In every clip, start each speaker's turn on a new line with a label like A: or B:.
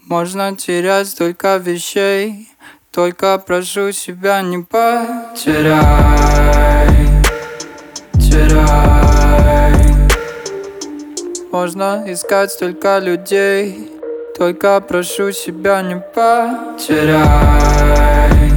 A: Можно терять столько вещей, только прошу себя не потеряй, теряй. Можно искать столько людей, только прошу себя не потеряй,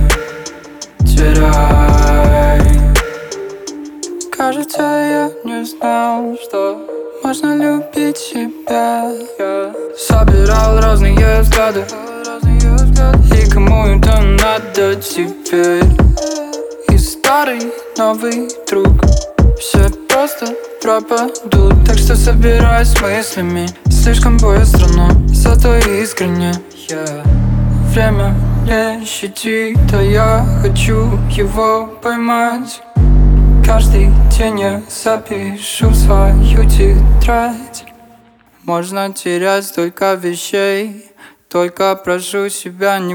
A: теряй. Кажется, я не знал, что можно любить себя. Я собирал разные взгляды, и кому это надо теперь? И старый новый друг все просто пропадут. Так что собираюсь с мыслями слишком быстро, но зато искренне. Время не щадит, а я хочу его поймать. Каждый день я запишу свою тетрадь. Можно терять столько вещей, только прошу себя не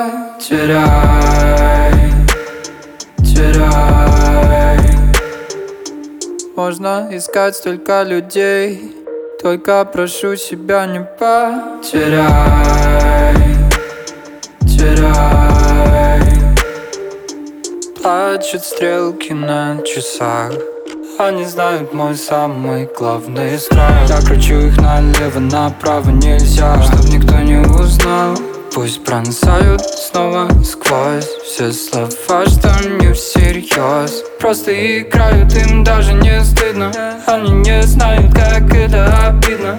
A: потеряй, теряй. Можно искать столько людей, только прошу себя не потеряй, теряй. Плачут стрелки на часах, они знают мой самый главный страх. Я кручу их налево-направо, нельзя, чтоб никто не узнал. Пусть пронзают снова сквозь все слова, что не всерьез. Просто играют, им даже не стыдно. Они не знают, как это обидно.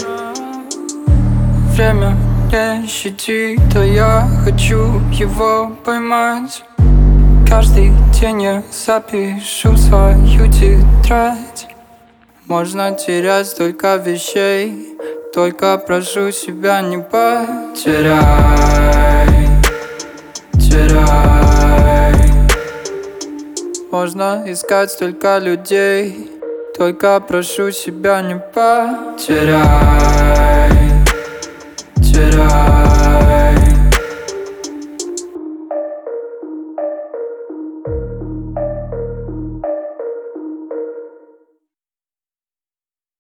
A: Время не щадит, а я хочу его поймать. Каждый день я запишу свою тетрадь. Можно терять столько вещей, только прошу себя не потеряй, теряй. Можно искать столько людей, только прошу себя не потеряй.